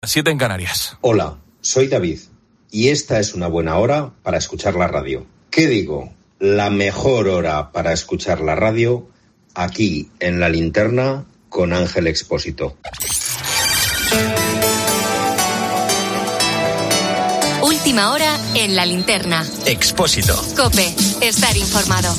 7 en Canarias. Hola, soy David y esta es una buena hora para escuchar la radio. ¿Qué digo? La mejor hora para escuchar la radio aquí en La Linterna con Ángel Expósito. Última hora en La Linterna. Expósito. COPE. Estar informado.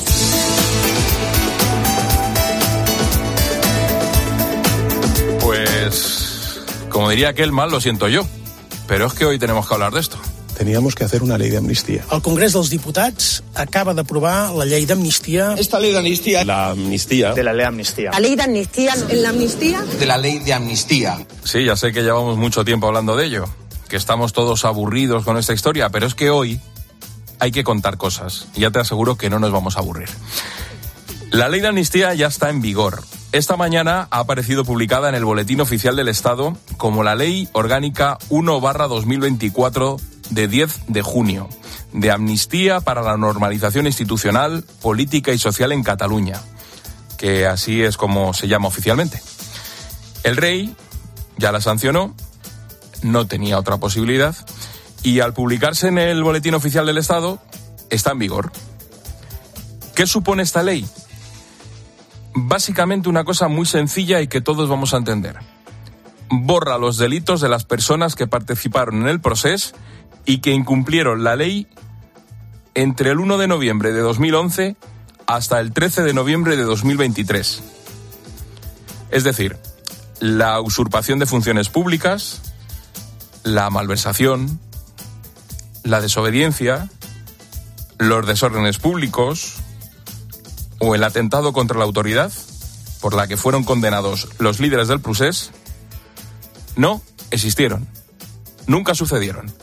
Pues, como diría aquel, mal lo siento yo. Pero es que hoy tenemos que hablar de esto. Teníamos que hacer una ley de amnistía. El Congrés dels Diputats acaba d'aprovar la llei d'amnistia. Esta ley de amnistía. La amnistía. De la ley de amnistía. La ley de amnistía. ¿En la amnistía? De la ley de amnistía. Sí, ya sé que llevamos mucho tiempo hablando de ello, que estamos todos aburridos con esta historia, pero es que hoy hay que contar cosas. Y ya te aseguro que no nos vamos a aburrir. La ley de amnistía ya está en vigor. Esta mañana ha aparecido publicada en el Boletín Oficial del Estado como la Ley Orgánica 1/2024 de 10 de junio, de amnistía para la normalización institucional, política y social en Cataluña, que así es como se llama oficialmente. El rey ya la sancionó, no tenía otra posibilidad, y al publicarse en el Boletín Oficial del Estado, está en vigor. ¿Qué supone esta ley? Básicamente una cosa muy sencilla y que todos vamos a entender. Borra los delitos de las personas que participaron en el proceso y que incumplieron la ley entre el 1 de noviembre de 2011 hasta el 13 de noviembre de 2023. Es decir, la usurpación de funciones públicas, la malversación, la desobediencia, los desórdenes públicos o el atentado contra la autoridad por la que fueron condenados los líderes del procés no existieron, nunca sucedieron.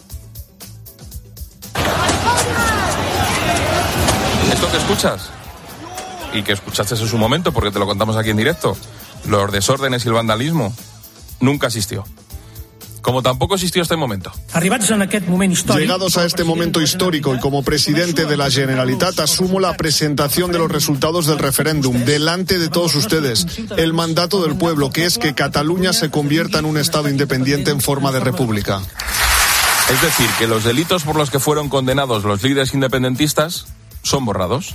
Esto que escuchas y que escuchaste en su momento porque te lo contamos aquí en directo, los desórdenes y el vandalismo, nunca existió. Como tampoco existió este momento. Llegados a este momento histórico y como presidente de la Generalitat asumo la presentación de los resultados del referéndum delante de todos ustedes, el mandato del pueblo, que es que Cataluña se convierta en un Estado independiente en forma de república. Es decir, que los delitos por los que fueron condenados los líderes independentistas son borrados.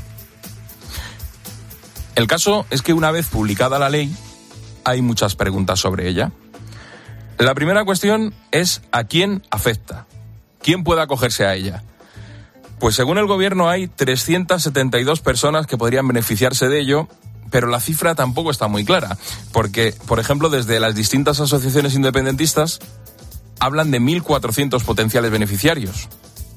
El caso es que una vez publicada la ley, hay muchas preguntas sobre ella. La primera cuestión es ¿a quién afecta? ¿Quién puede acogerse a ella? Pues según el gobierno hay 372 personas que podrían beneficiarse de ello, pero la cifra tampoco está muy clara, porque, por ejemplo, desde las distintas asociaciones independentistas hablan de 1.400 potenciales beneficiarios.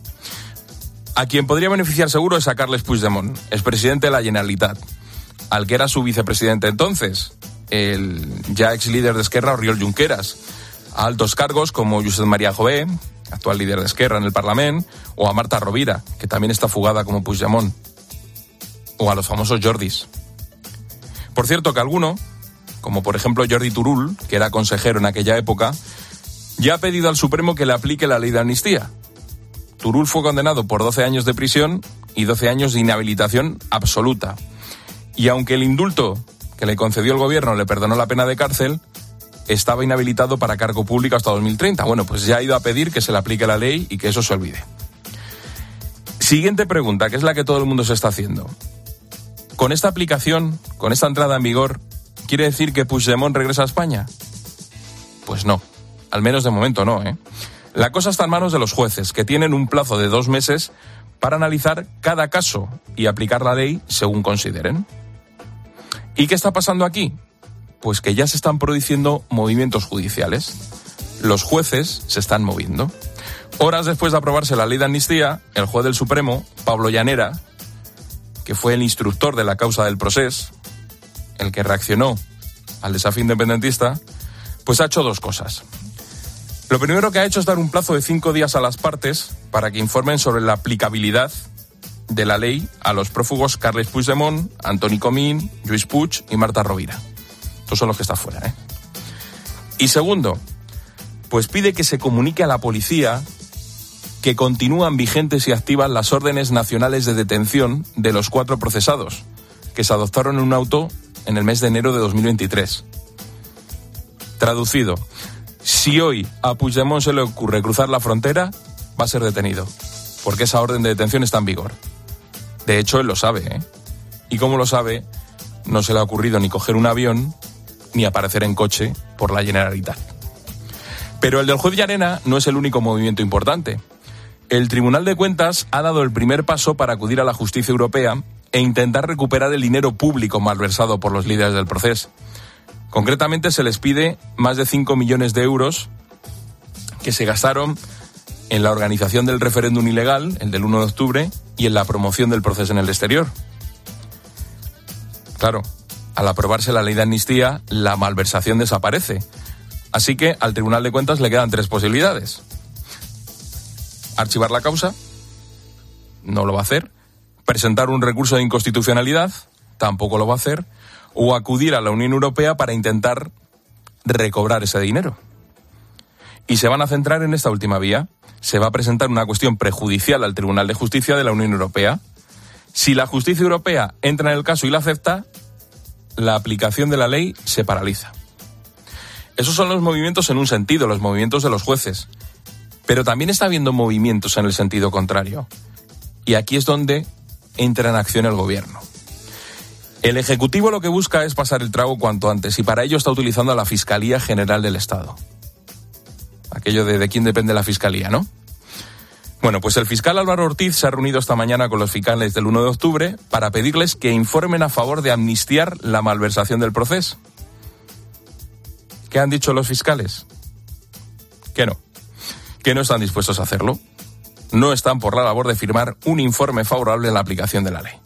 A quien podría beneficiar seguro es a Carles Puigdemont, expresidente de la Generalitat, al que era su vicepresidente entonces, el ya ex líder de Esquerra, Oriol Junqueras, a altos cargos como Josep María Jové, actual líder de Esquerra en el Parlamento, o a Marta Rovira, que también está fugada como Puigdemont, o a los famosos Jordis. Por cierto que alguno, como por ejemplo Jordi Turull, que era consejero en aquella época, ya ha pedido al Supremo que le aplique la ley de amnistía. Turull fue condenado por 12 años de prisión y 12 años de inhabilitación absoluta. Y aunque el indulto que le concedió el gobierno le perdonó la pena de cárcel, estaba inhabilitado para cargo público hasta 2030. Bueno, pues ya ha ido a pedir que se le aplique la ley y que eso se olvide. Siguiente pregunta, que es la que todo el mundo se está haciendo. ¿Con esta aplicación, con esta entrada en vigor, quiere decir que Puigdemont regresa a España? Pues no, al menos de momento no, ¿eh? La cosa está en manos de los jueces, que tienen un plazo de 2 meses para analizar cada caso y aplicar la ley según consideren. ¿Y qué está pasando aquí? Pues que ya se están produciendo movimientos judiciales. Los jueces se están moviendo. Horas después de aprobarse la ley de amnistía, el juez del Supremo, Pablo Llanera, que fue el instructor de la causa del procés, el que reaccionó al desafío independentista, pues ha hecho 2 cosas. Lo primero que ha hecho es dar un plazo de 5 días a las partes para que informen sobre la aplicabilidad de la ley a los prófugos Carles Puigdemont, Antoni Comín, Lluís Puig y Marta Rovira. Estos son los que están fuera, ¿eh? Y segundo, pues pide que se comunique a la policía que continúan vigentes y activas las órdenes nacionales de detención de los 4 procesados, que se adoptaron en un auto en el mes de enero de 2023. Traducido, Si hoy a Puigdemont se le ocurre cruzar la frontera, va a ser detenido, porque esa orden de detención está en vigor. De hecho, él lo sabe, ¿eh? Y como lo sabe, no se le ha ocurrido ni coger un avión ni aparecer en coche por la Generalitat. Pero el del juez Llarena no es el único movimiento importante. El Tribunal de Cuentas ha dado el primer paso para acudir a la justicia europea e intentar recuperar el dinero público malversado por los líderes del proceso. Concretamente se les pide más de 5 millones de euros que se gastaron en la organización del referéndum ilegal, el del 1 de octubre, y en la promoción del proceso en el exterior. Claro, al aprobarse la ley de amnistía, la malversación desaparece. Así que al Tribunal de Cuentas le quedan 3 posibilidades. Archivar la causa, no lo va a hacer. Presentar un recurso de inconstitucionalidad, tampoco lo va a hacer. O acudir a la Unión Europea para intentar recobrar ese dinero. Y se van a centrar en esta última vía. Se va a presentar una cuestión prejudicial al Tribunal de Justicia de la Unión Europea. Si la justicia europea entra en el caso y la acepta, la aplicación de la ley se paraliza. Esos son los movimientos en un sentido, los movimientos de los jueces. Pero también está habiendo movimientos en el sentido contrario. Y aquí es donde entra en acción el gobierno. El Ejecutivo lo que busca es pasar el trago cuanto antes y para ello está utilizando a la Fiscalía General del Estado. Aquello de quién depende la Fiscalía, ¿no? Bueno, pues el fiscal Álvaro Ortiz se ha reunido esta mañana con los fiscales del 1 de octubre para pedirles que informen a favor de amnistiar la malversación del proceso. ¿Qué han dicho los fiscales? Que no están dispuestos a hacerlo. No están por la labor de firmar un informe favorable a la aplicación de la ley.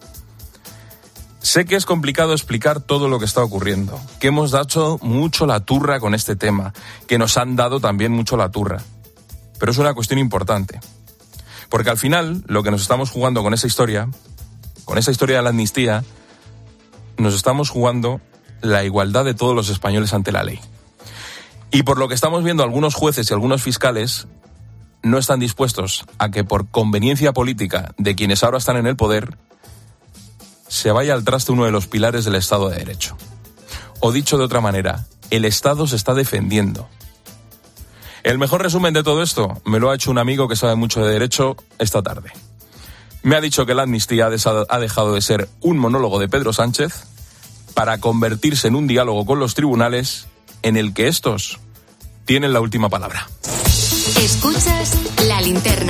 Sé que es complicado explicar todo lo que está ocurriendo, que hemos dado mucho la turra con este tema, que nos han dado también mucho la turra. Pero es una cuestión importante. Porque al final, lo que nos estamos jugando con esa historia de la amnistía, nos estamos jugando la igualdad de todos los españoles ante la ley. Y por lo que estamos viendo, algunos jueces y algunos fiscales no están dispuestos a que por conveniencia política de quienes ahora están en el poder, se vaya al traste uno de los pilares del Estado de Derecho. O dicho de otra manera, el Estado se está defendiendo. El mejor resumen de todo esto me lo ha hecho un amigo que sabe mucho de derecho esta tarde. Me ha dicho que la amnistía ha dejado de ser un monólogo de Pedro Sánchez para convertirse en un diálogo con los tribunales en el que estos tienen la última palabra. Escuchas La Linterna.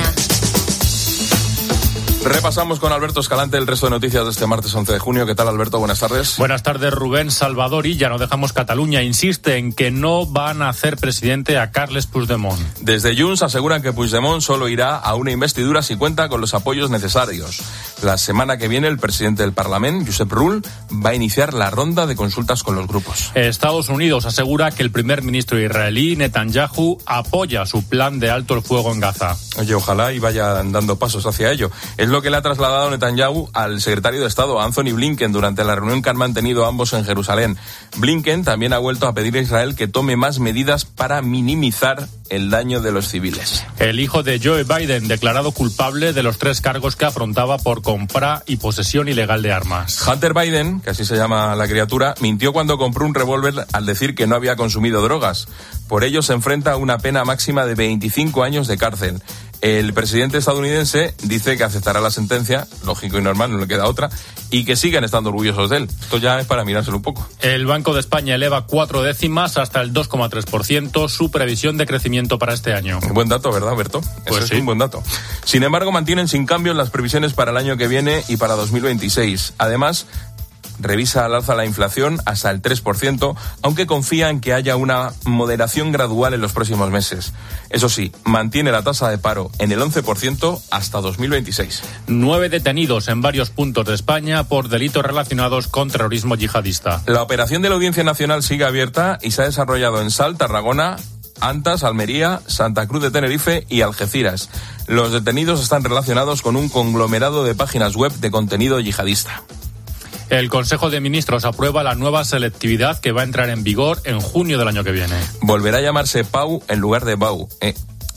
Repasamos con Alberto Escalante el resto de noticias de este martes 11 de junio. ¿Qué tal, Alberto? Buenas tardes. Buenas tardes, Rubén. Salvador Illa, no dejamos Cataluña, insiste en que no van a hacer presidente a Carles Puigdemont. Desde Junts aseguran que Puigdemont solo irá a una investidura si cuenta con los apoyos necesarios. La semana que viene el presidente del Parlamento, Josep Rull, va a iniciar la ronda de consultas con los grupos. Estados Unidos asegura que el primer ministro israelí, Netanyahu, apoya su plan de alto el fuego en Gaza. Oye, ojalá y vayan dando pasos hacia ello. Es lo que le ha trasladado Netanyahu al secretario de Estado, Anthony Blinken, durante la reunión que han mantenido ambos en Jerusalén. Blinken también ha vuelto a pedir a Israel que tome más medidas para minimizar el daño de los civiles. El hijo de Joe Biden, declarado culpable de los 3 cargos que afrontaba por compra y posesión ilegal de armas. Hunter Biden, que así se llama la criatura, mintió cuando compró un revólver al decir que no había consumido drogas. Por ello se enfrenta a una pena máxima de 25 años de cárcel. El presidente estadounidense dice que aceptará la sentencia, lógico y normal, no le queda otra, y que siguen estando orgullosos de él. Esto ya es para mirárselo un poco. El Banco de España eleva 4 décimas hasta el 2,3% su previsión de crecimiento para este año. Buen dato, ¿verdad, Berto? Pues Eso sí. Es un buen dato. Sin embargo, mantienen sin cambios las previsiones para el año que viene y para 2026. Además, revisa al alza la inflación hasta el 3%, aunque confía en que haya una moderación gradual en los próximos meses. Eso sí, mantiene la tasa de paro en el 11% hasta 2026. 9 detenidos en varios puntos de España por delitos relacionados con terrorismo yihadista. La operación de la Audiencia Nacional sigue abierta y se ha desarrollado en Salt, Tarragona, Antas, Almería, Santa Cruz de Tenerife y Algeciras. Los detenidos están relacionados con un conglomerado de páginas web de contenido yihadista. El Consejo de Ministros aprueba la nueva selectividad que va a entrar en vigor en junio del año que viene. Volverá a llamarse PAU en lugar de BAU.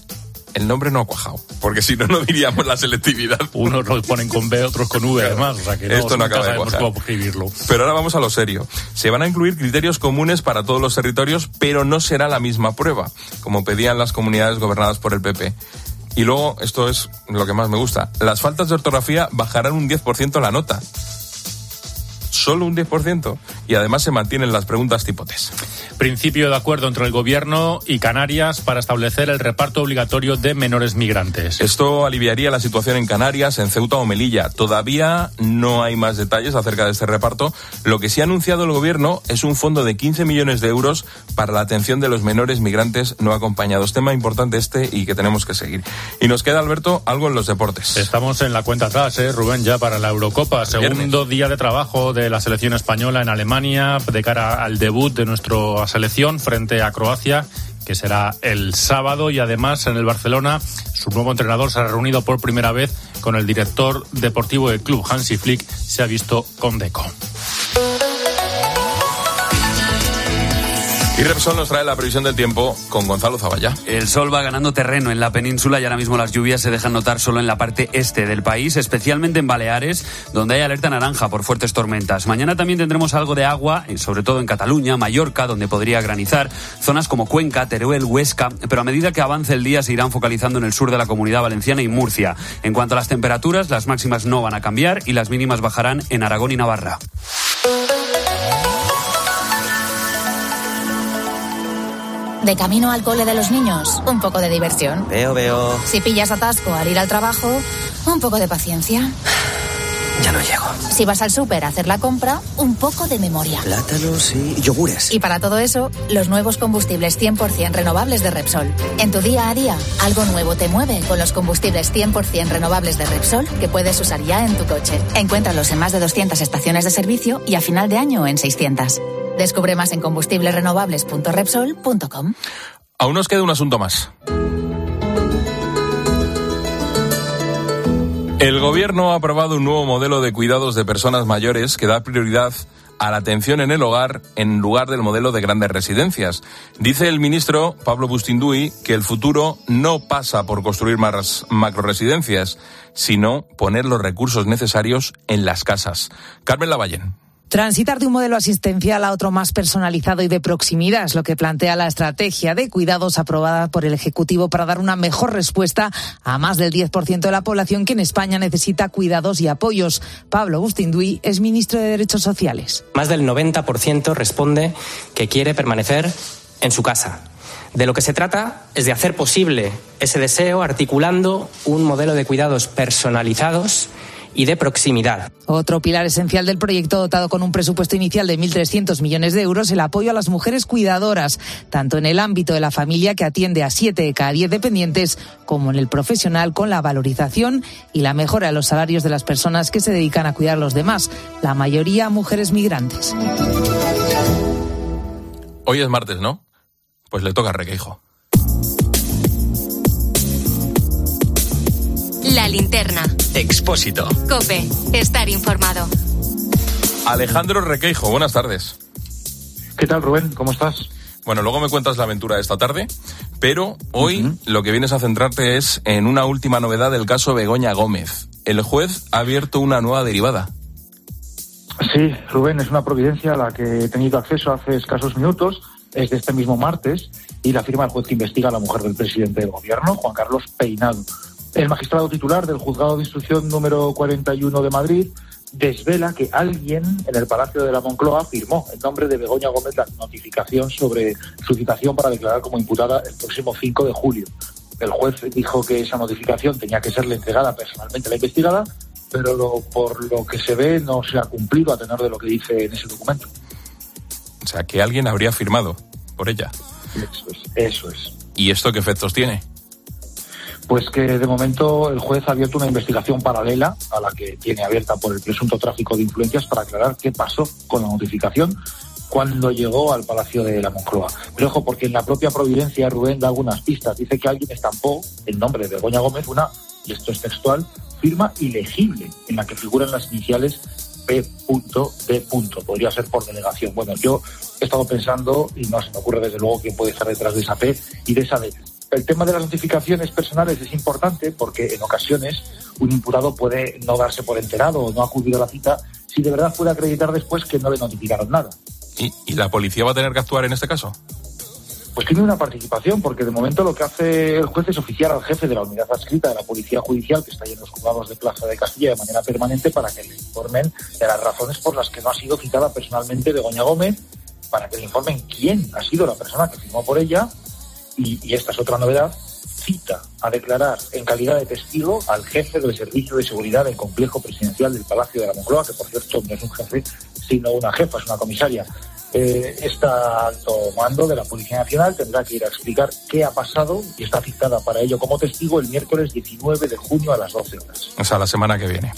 el nombre no ha cuajado, porque si no, no diríamos la selectividad. Unos lo ponen con B, otros con V, además, o sea que esto no acaba de cuajar. Cómo escribirlo. Pero ahora vamos a lo serio. Se van a incluir criterios comunes para todos los territorios, pero no será la misma prueba, como pedían las comunidades gobernadas por el PP. Y luego, esto es lo que más me gusta, las faltas de ortografía bajarán un 10% la nota. Solo un 10%. Y además se mantienen las preguntas tipo test. Principio de acuerdo entre el Gobierno y Canarias para establecer el reparto obligatorio de menores migrantes. Esto aliviaría la situación en Canarias, en Ceuta o Melilla. Todavía no hay más detalles acerca de este reparto. Lo que sí ha anunciado el Gobierno es un fondo de 15 millones de euros para la atención de los menores migrantes no acompañados. Tema importante este y que tenemos que seguir. Y nos queda, Alberto, algo en los deportes. Estamos en la cuenta atrás, Rubén, ya para la Eurocopa. Segundo día de trabajo de la selección española en Alemania de cara al debut de nuestra selección frente a Croacia, que será el sábado, y además en el Barcelona su nuevo entrenador se ha reunido por primera vez con el director deportivo del club, Hansi Flick, se ha visto con Deco. Y Repsol nos trae la previsión del tiempo con Gonzalo Zavalla. El sol va ganando terreno en la península y ahora mismo las lluvias se dejan notar solo en la parte este del país, especialmente en Baleares, donde hay alerta naranja por fuertes tormentas. Mañana también tendremos algo de agua, sobre todo en Cataluña, Mallorca, donde podría granizar, zonas como Cuenca, Teruel, Huesca, pero a medida que avance el día se irán focalizando en el sur de la Comunidad Valenciana y Murcia. En cuanto a las temperaturas, las máximas no van a cambiar y las mínimas bajarán en Aragón y Navarra. De camino al cole de los niños, un poco de diversión. Veo. Si pillas atasco al ir al trabajo, un poco de paciencia. Ya no llego. Si vas al súper a hacer la compra, un poco de memoria. Plátanos y yogures. Y para todo eso, los nuevos combustibles 100% renovables de Repsol. En tu día a día, algo nuevo te mueve con los combustibles 100% renovables de Repsol que puedes usar ya en tu coche. Encuéntralos en más de 200 estaciones de servicio y a final de año en 600. Descubre más en combustiblesrenovables.repsol.com. Aún nos queda un asunto más. El Gobierno ha aprobado un nuevo modelo de cuidados de personas mayores que da prioridad a la atención en el hogar en lugar del modelo de grandes residencias. Dice el ministro Pablo Bustinduy que el futuro no pasa por construir más macroresidencias, sino poner los recursos necesarios en las casas. Carmen Lavallén. Transitar de un modelo asistencial a otro más personalizado y de proximidad es lo que plantea la estrategia de cuidados aprobada por el Ejecutivo para dar una mejor respuesta a más del 10% de la población que en España necesita cuidados y apoyos. Pablo Bustinduy es ministro de Derechos Sociales. Más del 90% responde que quiere permanecer en su casa. De lo que se trata es de hacer posible ese deseo articulando un modelo de cuidados personalizados y de proximidad. Otro pilar esencial del proyecto, dotado con un presupuesto inicial de 1.300 millones de euros, el apoyo a las mujeres cuidadoras, tanto en el ámbito de la familia, que atiende a 7 de cada 10 dependientes, como en el profesional, con la valorización y la mejora de los salarios de las personas que se dedican a cuidar a los demás, la mayoría mujeres migrantes. Hoy es martes, ¿no? Pues le toca a Requeijo. La linterna. Expósito. COPE. Estar informado. Alejandro Requeijo, buenas tardes. ¿Qué tal, Rubén? ¿Cómo estás? Bueno, luego me cuentas la aventura de esta tarde, pero hoy lo que vienes a centrarte es en una última novedad del caso Begoña Gómez. El juez ha abierto una nueva derivada. Sí, Rubén, es una providencia a la que he tenido acceso hace escasos minutos. Es de este mismo martes y la firma el juez que investiga a la mujer del presidente del gobierno, Juan Carlos Peinado. El magistrado titular del Juzgado de Instrucción número 41 de Madrid desvela que alguien en el Palacio de la Moncloa firmó en nombre de Begoña Gómez la notificación sobre su citación para declarar como imputada el próximo 5 de julio. El juez dijo que esa notificación tenía que serle entregada personalmente a la investigada, pero por lo que se ve no se ha cumplido a tenor de lo que dice en ese documento. O sea, que alguien habría firmado por ella. Eso es. ¿Y esto qué efectos tiene? Pues que de momento el juez ha abierto una investigación paralela a la que tiene abierta por el presunto tráfico de influencias para aclarar qué pasó con la notificación cuando llegó al Palacio de la Moncloa. Pero ojo, porque en la propia providencia Rubén da algunas pistas. Dice que alguien estampó el nombre de Begoña Gómez una, y esto es textual, firma ilegible en la que figuran las iniciales P.D. Podría ser por delegación. Bueno, yo he estado pensando y no se me ocurre desde luego quién puede estar detrás de esa P y de esa D. El tema de las notificaciones personales es importante porque en ocasiones un imputado puede no darse por enterado o no acudir a la cita si de verdad puede acreditar después que no le notificaron nada. ¿Y la policía va a tener que actuar en este caso? Pues tiene una participación, porque de momento lo que hace el juez es oficiar al jefe de la unidad adscrita de la Policía Judicial, que está ahí en los juzgados de Plaza de Castilla de manera permanente, para que le informen de las razones por las que no ha sido citada personalmente Begoña Gómez, para que le informen quién ha sido la persona que firmó por ella, y esta es otra novedad, cita a declarar en calidad de testigo al jefe del Servicio de Seguridad del Complejo Presidencial del Palacio de la Moncloa, que por cierto no es un jefe, sino una jefa, es una comisaria. Esta alto mando de la Policía Nacional tendrá que ir a explicar qué ha pasado y está citada para ello como testigo el miércoles 19 de junio a las 12 horas. O sea, la semana que viene.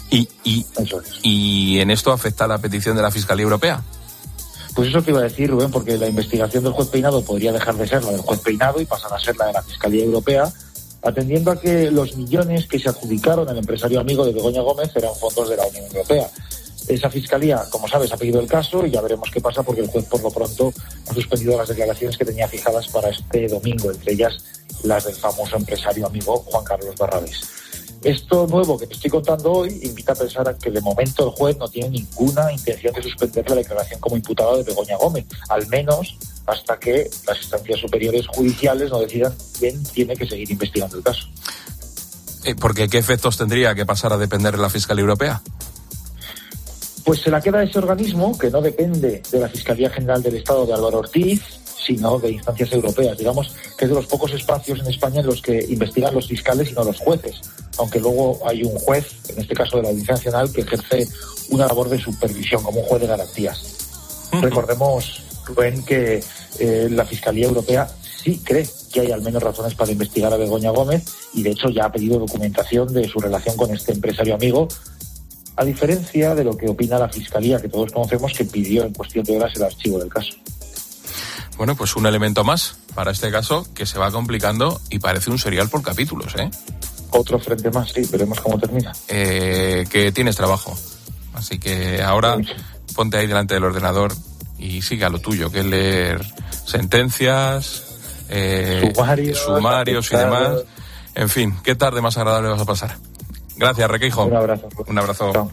¿Y en esto afecta la petición de la Fiscalía Europea? Pues eso te iba a decir, Rubén, porque la investigación del juez Peinado podría dejar de ser la del juez Peinado y pasar a ser la de la Fiscalía Europea, atendiendo a que los millones que se adjudicaron al empresario amigo de Begoña Gómez eran fondos de la Unión Europea. Esa fiscalía, como sabes, ha pedido el caso y ya veremos qué pasa, porque el juez por lo pronto ha suspendido las declaraciones que tenía fijadas para este domingo, entre ellas las del famoso empresario amigo Juan Carlos Barrabés. Esto nuevo que te estoy contando hoy invita a pensar que de momento el juez no tiene ninguna intención de suspender la declaración como imputada de Begoña Gómez, al menos hasta que las instancias superiores judiciales no decidan quién tiene que seguir investigando el caso. Porque ¿qué efectos tendría que pasar a depender de la Fiscalía Europea? Pues se la queda ese organismo que no depende de la Fiscalía General del Estado de Álvaro Ortiz, sino de instancias europeas. Digamos que es de los pocos espacios en España en los que investigan los fiscales y no los jueces, aunque luego hay un juez, en este caso de la Audiencia Nacional, que ejerce una labor de supervisión como un juez de garantías. Recordemos, Rubén, que la Fiscalía Europea sí cree que hay al menos razones para investigar a Begoña Gómez y de hecho ya ha pedido documentación de su relación con este empresario amigo, a diferencia de lo que opina la Fiscalía, que todos conocemos, que pidió en cuestión de horas el archivo del caso. Bueno, pues un elemento más para este caso que se va complicando y parece un serial por capítulos, ¿eh? Otro frente más, sí, veremos cómo termina. Que tienes trabajo, así que ahora ponte ahí delante del ordenador y siga lo tuyo, que es leer sentencias, sumarios y demás. En fin, qué tarde más agradable vas a pasar. Gracias, Requeijo. Un abrazo. Un abrazo. Chao.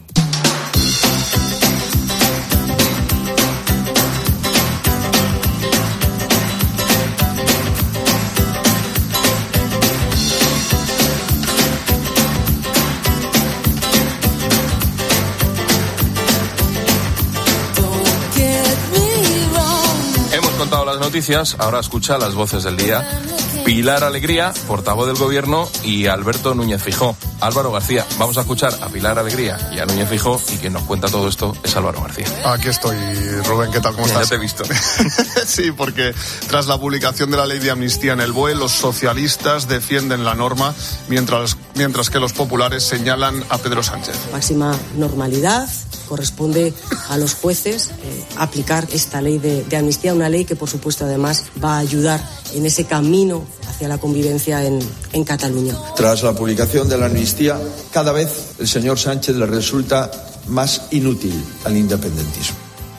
Hemos contado las noticias, ahora escucha las voces del día. Pilar Alegría, portavoz del Gobierno, y Alberto Núñez Feijóo. Álvaro García. Vamos a escuchar a Pilar Alegría y a Núñez Feijóo, y quien nos cuenta todo esto es Álvaro García. Aquí estoy, Rubén, ¿qué tal? ¿Cómo estás? Ya te he visto. Sí, porque tras la publicación de la ley de amnistía en el BOE, los socialistas defienden la norma, mientras que los populares señalan a Pedro Sánchez. Máxima normalidad. Corresponde a los jueces aplicar esta ley de amnistía, una ley que por supuesto además va a ayudar en ese camino hacia la convivencia en Cataluña. Tras la publicación de la amnistía, cada vez el señor Sánchez le resulta más inútil al independentismo.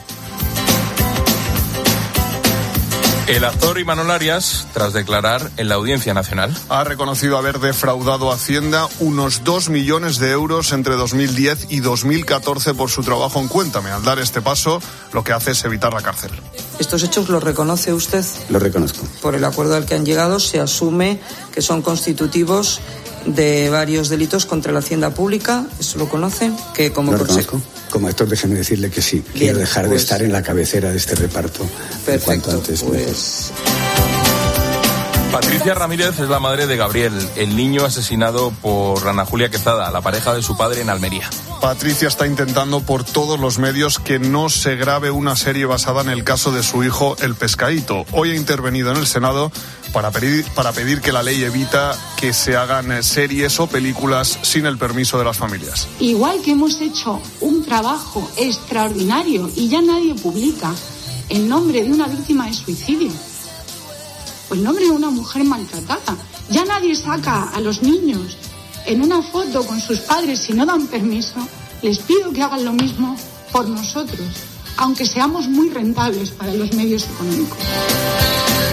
El actor Imanol Arias, tras declarar en la Audiencia Nacional, ha reconocido haber defraudado a Hacienda unos 2 millones de euros entre 2010 y 2014 por su trabajo en Cuéntame. Al dar este paso, lo que hace es evitar la cárcel. ¿Estos hechos los reconoce usted? Los reconozco. Por el acuerdo al que han llegado, se asume que son constitutivos de varios delitos contra la hacienda pública. ¿Eso lo conoce? Que como lo reconozco. Como actor, déjeme decirle que sí. Bien, quiero dejar de estar en la cabecera de este reparto. Perfecto, cuanto antes. Pues... Patricia Ramírez es la madre de Gabriel, el niño asesinado por Ana Julia Quezada, la pareja de su padre en Almería. Patricia está intentando por todos los medios que no se grabe una serie basada en el caso de su hijo, el Pescadito. Hoy ha intervenido en el Senado para pedir que la ley evita que se hagan series o películas sin el permiso de las familias. Igual que hemos hecho un trabajo extraordinario y ya nadie publica el nombre de una víctima de suicidio o el nombre de una mujer maltratada. Ya nadie saca a los niños en una foto con sus padres si no dan permiso. Les pido que hagan lo mismo por nosotros, aunque seamos muy rentables para los medios económicos.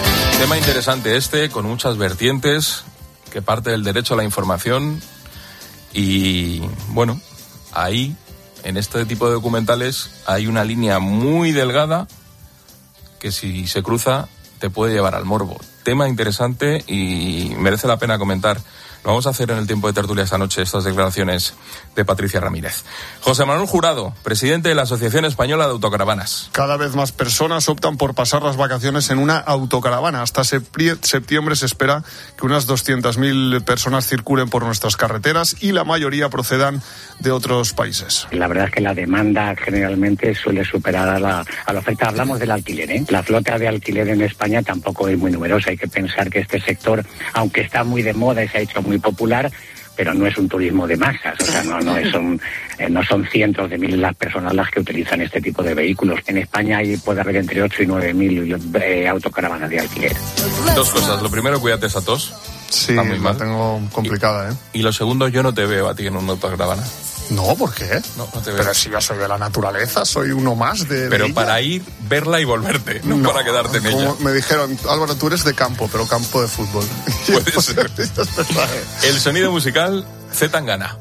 Tema interesante con muchas vertientes, que parte del derecho a la información y, bueno, ahí, en este tipo de documentales, hay una línea muy delgada que si se cruza te puede llevar al morbo. Tema interesante y merece la pena comentar. Lo vamos a hacer en el tiempo de tertulia esta noche, estas declaraciones de Patricia Ramírez. José Manuel Jurado, presidente de la Asociación Española de Autocaravanas. Cada vez más personas optan por pasar las vacaciones en una autocaravana. Hasta septiembre se espera que unas 200.000 personas circulen por nuestras carreteras y la mayoría procedan de otros países. La verdad es que la demanda generalmente suele superar a la oferta. Hablamos del alquiler, ¿eh? La flota de alquiler en España tampoco es muy numerosa. Hay que pensar que este sector, aunque está muy de moda y se ha hecho muy popular, pero no es un turismo de masas, o sea, no son cientos de miles las personas las que utilizan este tipo de vehículos. En España puede haber entre 8 y 9.000 autocaravanas de alquiler. Dos cosas. Lo primero, cuídate esa tos. Sí, está muy mal. La tengo complicada, ¿eh? Y lo segundo, yo no te veo a ti en una autocaravana. No, ¿por qué? No te veo. Pero si yo soy de la naturaleza, soy uno más de Pero ella. Para ir, verla y volverte, no para quedarte en ella. Me dijeron, Álvaro, tú eres de campo, pero campo de fútbol. Puede ser. El sonido musical, C. Tangana.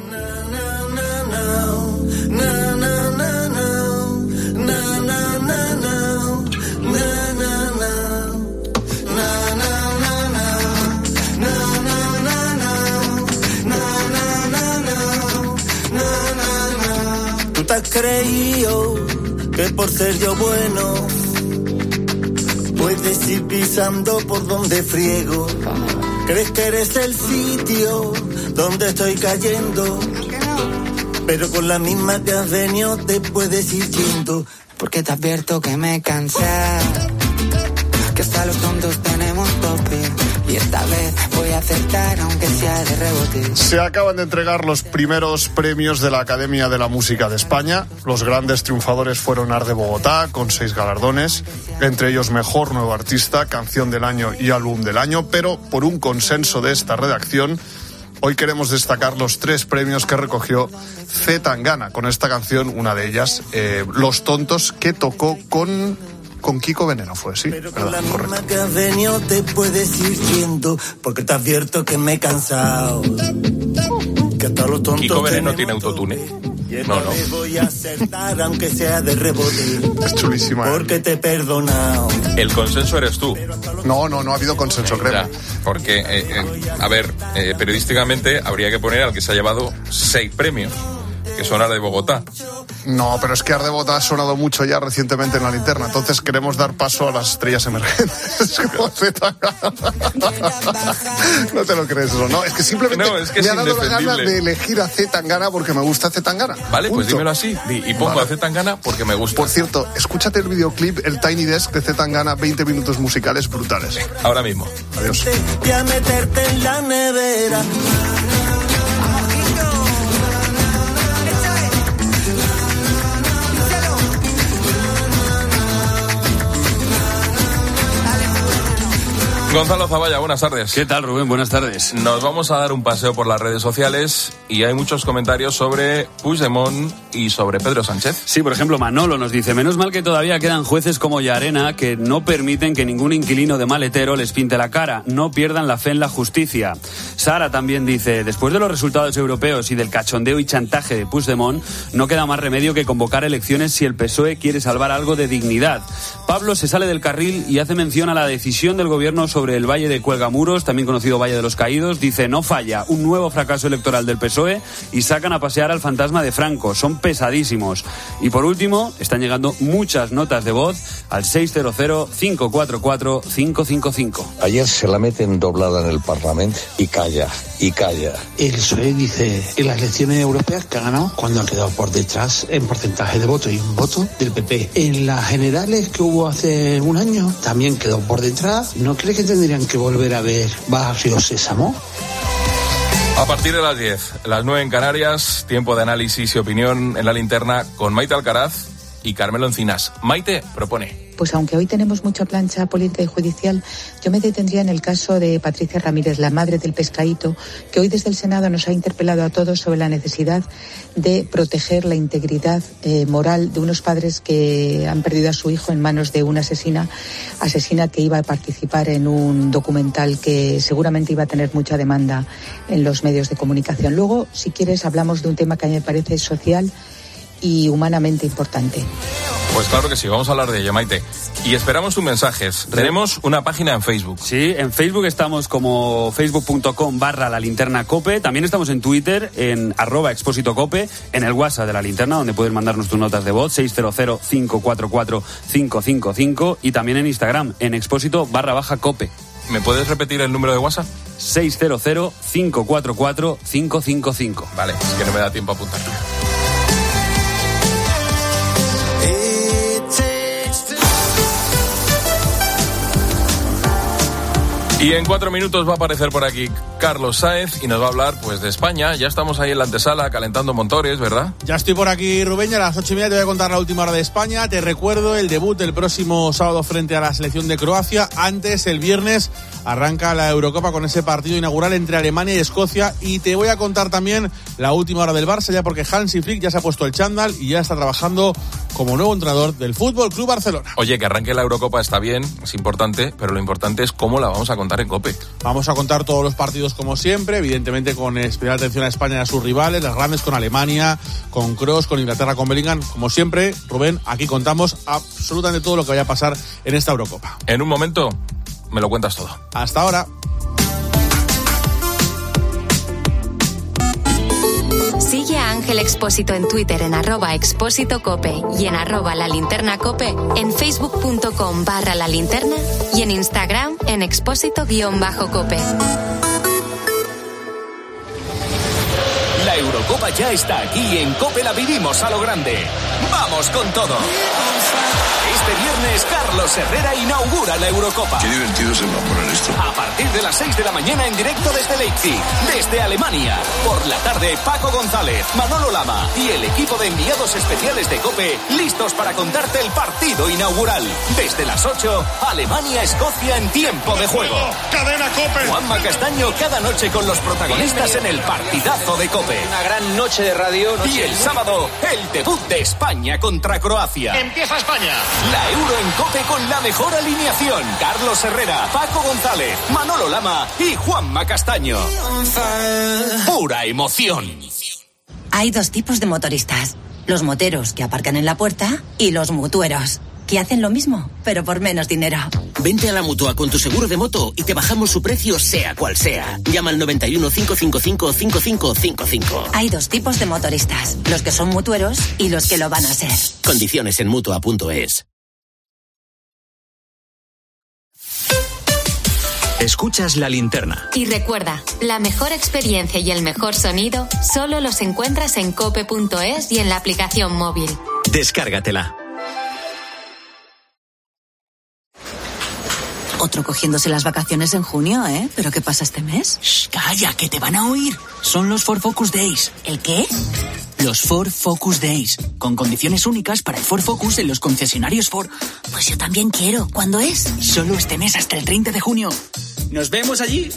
¿Tú te has creído que por ser yo bueno puedes ir pisando por donde friego? ¿Crees que eres el sitio donde estoy cayendo? Pero con la misma que has venido te puedes ir yendo. Porque te advierto que me cansé, que hasta los tontos tenemos tope. Y esta vez voy a aceptar aunque sea de rebote. Se acaban de entregar los primeros premios de la Academia de la Música de España. Los grandes triunfadores fueron Ar de Bogotá, con 6 galardones, entre ellos Mejor Nuevo Artista, Canción del Año y Álbum del Año, pero por un consenso de esta redacción, hoy queremos destacar los 3 premios que recogió C. Tangana con esta canción, una de ellas, Los Tontos, que tocó con Kiko Veneno, fue, sí. Pero con la misma que has venido te puedes ir yendo, porque te advierto que me he cansado. Que hasta los tontos Kiko Veneno tiene autotune. No. Voy a acertar aunque sea de rebote. Es chulísima. Porque te he perdonado. El consenso eres tú. No ha habido consenso, creo. Porque, periodísticamente habría que poner al que se ha llevado 6 premios, que son Ar de Bogotá. No, pero es que Ar de Bogotá ha sonado mucho ya recientemente en la linterna, entonces queremos dar paso a las estrellas emergentes. No te lo crees eso, ¿no? Es que simplemente me ha dado la gana de elegir a C. Tangana porque me gusta C. Tangana. Vale, punto. Pues dímelo así, y pongo a C. Tangana porque me gusta. Por cierto, escúchate el videoclip, el Tiny Desk de C. Tangana, 20 minutos musicales brutales. Ahora mismo. Adiós. Voy a meterte en la nevera. Gonzalo Zavalla, buenas tardes. ¿Qué tal, Rubén? Buenas tardes. Nos vamos a dar un paseo por las redes sociales y hay muchos comentarios sobre Puigdemont y sobre Pedro Sánchez. Sí, por ejemplo, Manolo nos dice: menos mal que todavía quedan jueces como Llarena que no permiten que ningún inquilino de maletero les pinte la cara. No pierdan la fe en la justicia. Sara también dice: después de los resultados europeos y del cachondeo y chantaje de Puigdemont, no queda más remedio que convocar elecciones si el PSOE quiere salvar algo de dignidad. Pablo se sale del carril y hace mención a la decisión del gobierno sobre el Valle de Cuelgamuros, también conocido Valle de los Caídos. Dice: no falla, un nuevo fracaso electoral del PSOE y sacan a pasear al fantasma de Franco. Son pesadísimos. Y por último, están llegando muchas notas de voz al 600-544-555. Ayer se la meten doblada en el Parlamento y calla. El PSOE dice en las elecciones europeas que ha ganado cuando ha quedado por detrás en porcentaje de voto y un voto del PP. En las generales que hubo hace un año también quedó por detrás. ¿No cree que tendrían que volver a ver Barrio Sésamo? A partir de las 10, las 9 en Canarias, tiempo de análisis y opinión en la linterna con Maite Alcaraz y Carmelo Encinas. Maite propone. Pues aunque hoy tenemos mucha plancha política y judicial, yo me detendría en el caso de Patricia Ramírez, la madre del pescadito, que hoy desde el Senado nos ha interpelado a todos sobre la necesidad de proteger la integridad moral de unos padres que han perdido a su hijo en manos de una asesina que iba a participar en un documental que seguramente iba a tener mucha demanda en los medios de comunicación. Luego, si quieres, hablamos de un tema que a mí me parece social y humanamente importante. Pues claro que sí, vamos a hablar de ello, Maite. Y esperamos tus mensajes. Tenemos una página en Facebook. Sí, en Facebook estamos como facebook.com/lalinternacope. También estamos en Twitter, en @expósitocope, en el WhatsApp de La Linterna, donde puedes mandarnos tus notas de voz, 600-544-555, y también en Instagram, en expósito_cope. ¿Me puedes repetir el número de WhatsApp? 600-544-555. Vale, es que no me da tiempo a apuntarlo. Y en 4 minutos va a aparecer por aquí Carlos Sáez y nos va a hablar pues de España. Ya estamos ahí en la antesala calentando motores, ¿verdad? Ya estoy por aquí, Rubén, y a las 8:30 te voy a contar la última hora de España. Te recuerdo el debut del próximo sábado frente a la selección de Croacia. Antes, el viernes, arranca la Eurocopa con ese partido inaugural entre Alemania y Escocia. Y te voy a contar también la última hora del Barça, ya porque Hansi Flick ya se ha puesto el chándal y ya está trabajando como nuevo entrenador del Fútbol Club Barcelona. Oye, que arranque la Eurocopa está bien, es importante, pero lo importante es cómo la vamos a contar en COPE. Vamos a contar todos los partidos como siempre, evidentemente con especial atención a España y a sus rivales, las grandes con Alemania, con Kroos, con Inglaterra, con Bellingham. Como siempre, Rubén, aquí contamos absolutamente todo lo que vaya a pasar en esta Eurocopa. En un momento me lo cuentas todo. Hasta ahora. Sigue a Ángel Expósito en Twitter en @expósitocope y en @lalinternacope, en facebook.com/lalinterna y en Instagram en expósito_cope. La Eurocopa ya está aquí y en COPE la vivimos a lo grande. ¡Vamos con todo! Este viernes, Carlos Herrera inaugura la Eurocopa. Qué divertido se va a poner esto. A partir de las 6 de la mañana en directo desde Leipzig, desde Alemania. Por la tarde, Paco González, Manolo Lama y el equipo de enviados especiales de COPE listos para contarte el partido inaugural. Desde las 8, Alemania-Escocia en tiempo de juego. ¡Cadena COPE! Juanma Castaño cada noche con los protagonistas en el partidazo de COPE. Una gran noche de radio. Y el sábado, el debut de España contra Croacia. ¡Empieza España! La Euro en COPE con la mejor alineación. Carlos Herrera, Paco González, Manolo Lama y Juanma Castaño. Pura emoción. Hay dos tipos de motoristas. Los moteros que aparcan en la puerta y los mutueros, que hacen lo mismo, pero por menos dinero. Vente a la Mutua con tu seguro de moto y te bajamos su precio sea cual sea. Llama al 91 555 5555. Hay dos tipos de motoristas, los que son mutueros y los que lo van a ser. Condiciones en Mutua.es. Escuchas La Linterna. Y recuerda, la mejor experiencia y el mejor sonido solo los encuentras en cope.es y en la aplicación móvil. Descárgatela. Otro cogiéndose las vacaciones en junio, ¿eh? ¿Pero qué pasa este mes? Shh, calla, que te van a oír. Son los Ford Focus Days. ¿El qué? Los Ford Focus Days, con condiciones únicas para el Ford Focus en los concesionarios Ford. Pues yo también quiero. ¿Cuándo es? Solo este mes hasta el 30 de junio. ¡Nos vemos allí!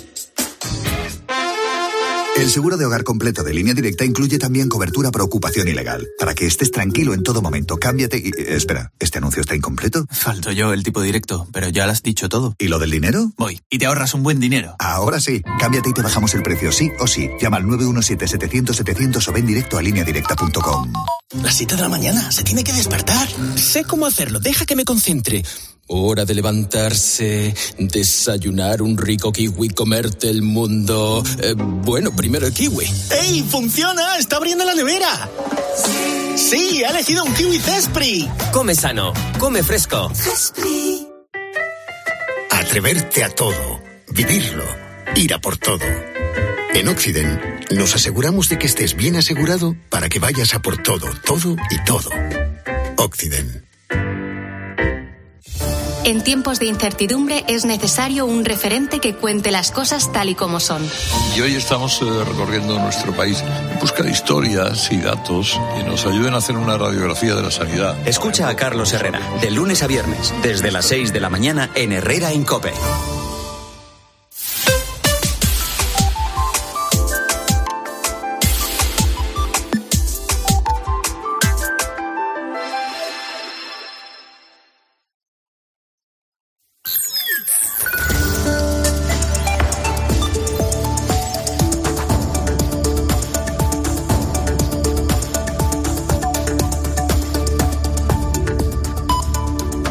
El seguro de hogar completo de Línea Directa incluye también cobertura por ocupación ilegal. Para que estés tranquilo en todo momento, cámbiate y... Espera, ¿este anuncio está incompleto? Falto yo, el tipo directo, pero ya lo has dicho todo. ¿Y lo del dinero? Voy, y te ahorras un buen dinero. Ahora sí, cámbiate y te bajamos el precio, sí o sí. Llama al 917-700-700 o ven directo a lineadirecta.com. Las 7 de la mañana, se tiene que despertar. Sé cómo hacerlo, deja que me concentre. Hora de levantarse, desayunar un rico kiwi, comerte el mundo. Bueno, primero el kiwi. ¡Ey, funciona! ¡Está abriendo la nevera! ¡Sí, ha elegido un kiwi Zespri! Come sano, come fresco. Zespri. Atreverte a todo, vivirlo, ir a por todo. En Occident nos aseguramos de que estés bien asegurado para que vayas a por todo, todo y todo. Occident. En tiempos de incertidumbre es necesario un referente que cuente las cosas tal y como son. Y hoy estamos recorriendo nuestro país en busca de historias y datos que nos ayuden a hacer una radiografía de la sanidad. Escucha a Carlos Herrera, de lunes a viernes, desde las 6 de la mañana en Herrera en COPE.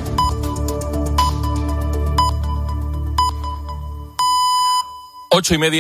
Ocho y media.